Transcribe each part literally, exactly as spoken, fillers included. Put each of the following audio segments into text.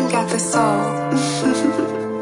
got the soul.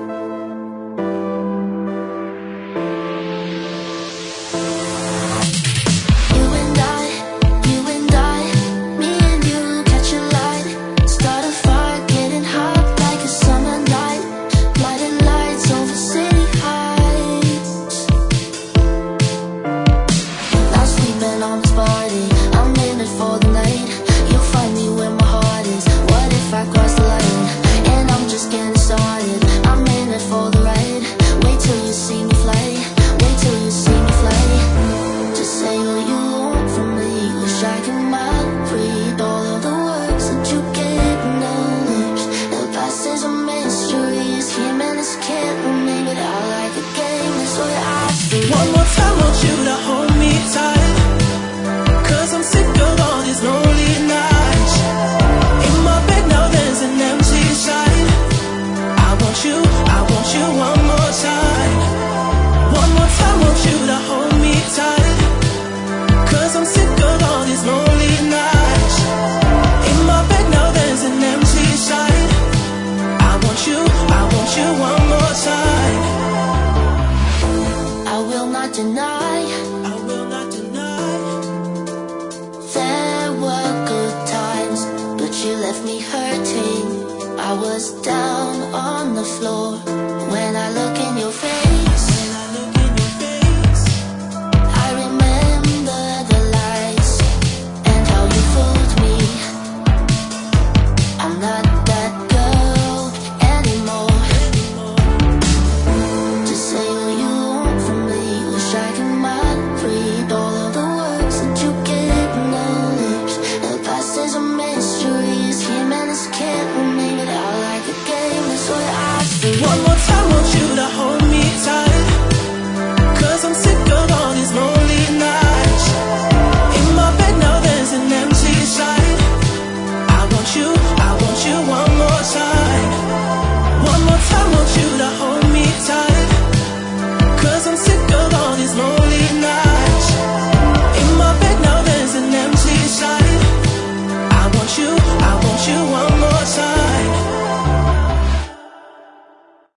One more time, want you to hold me tight, 'cause I'm sick of all these lonely nights. In my bed now there's an empty side. I want you, I want you one more time. One more time, want you to hold me tight, 'cause I'm sick of all these lonely nights. In my bed now there's an empty side. I want you, I want you one more time. I will not deny, I will not deny. there were good times, but you left me hurting. I was down on the floor when I look in your face.